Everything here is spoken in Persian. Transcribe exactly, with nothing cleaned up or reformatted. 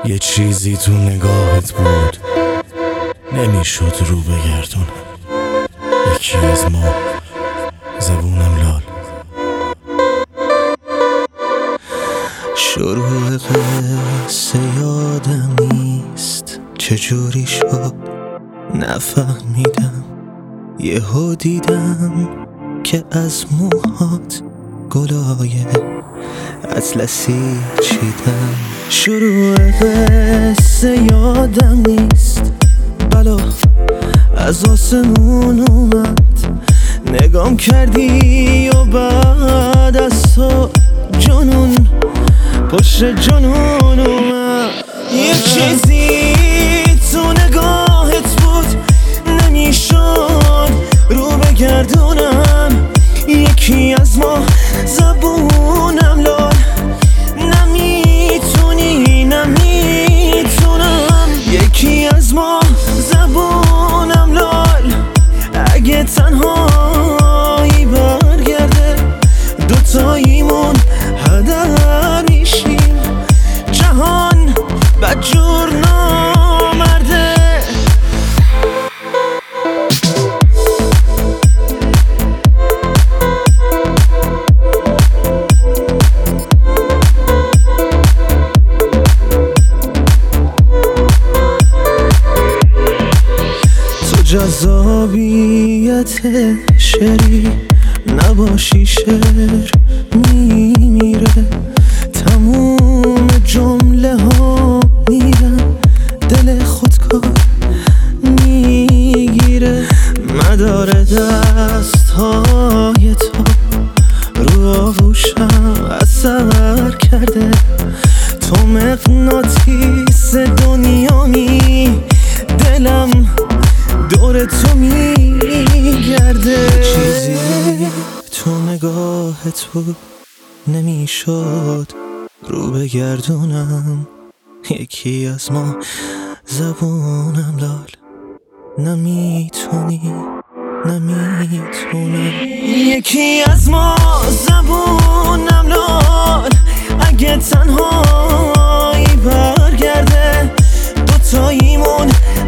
یه چیزی تو نگاهت بود نمیشد رو بگردون. یکی از ما زبونم لال. شروع قصه یادم نیست چجوری شد نفهمیدم. یهو دیدم که از موهات گلای اطلسی چیدم. شروع قصه یادم نیست بلا از آسمون اومد. نگام کردی و بعد از تو جنون پشت جنون اومد. یه چیزی تو نگاهت بود نمیشد رو بگردونم. یکی از ما زبونم لال. نمیتونی نمیتونم. یکی از ما زبونم لال. اگه تنهایی برگرده دوتاییمون هدر میشیم. جهان بدجور نامرده. جذابیت شعری نباشی شعر میمیره. تموم جمله ها میرن دل خودکار میگیره. مدار دست های تو رو آغوشم اثر کرده. تو مغناطیس دنیامی دلم دور تو میگرده. چیزی تو نگاهت بود نمیشد رو بگردونم. یکی از ما زبونم لال. نمیتونی نمیتونم. یکی از ما زبونم لال. اگه تنهایی برگرده دوتاییمون